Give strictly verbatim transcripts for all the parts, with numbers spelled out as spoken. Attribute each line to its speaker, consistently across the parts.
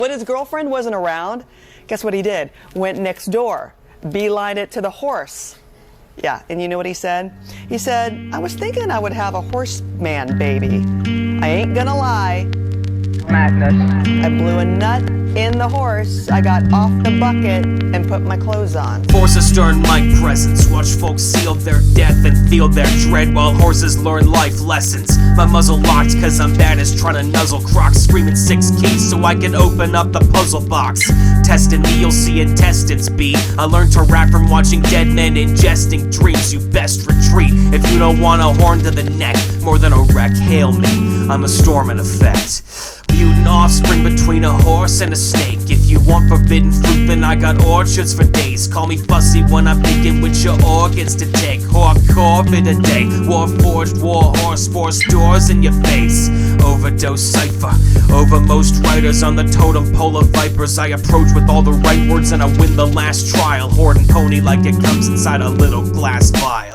Speaker 1: When his girlfriend wasn't around, guess what he did? Went next door, beelined it to the horse. Yeah, and you know what he said? He said, I was thinking I would have a horseman baby. I ain't gonna lie. Madness. I blew a nut in the horse. I got off the bucket and put my clothes on.
Speaker 2: Force a stern mic presence. Watch folks seal their death and feel their dread while horses learn life lessons. My muzzle locked cause I'm bad as trying to nuzzle crocs. Screaming six keys so I can open up the puzzle box. Testing me, you'll see intestines be. I learned to rap from watching dead men ingesting dreams. You best retreat if you don't want a horn to the neck. More than a wreck, hail me, I'm a storm in effect. Mutant offspring between a horse and a snake. If you want forbidden fruit, then I got orchards for days. Call me fussy when I'm picking with your organs to take. Hardcore bit a day. War forged, war horse, force doors in your face. Overdose cipher. Over most writers on the totem pole of vipers. I approach with all the right words and I win the last trial. Horde and pony like it comes inside a little glass vial.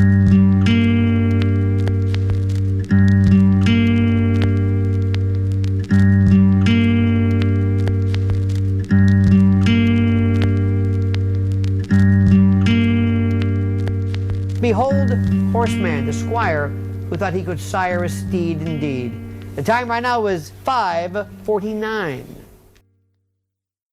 Speaker 3: Behold, horseman, the squire, who thought he could sire a steed indeed. The time right now is five forty-nine.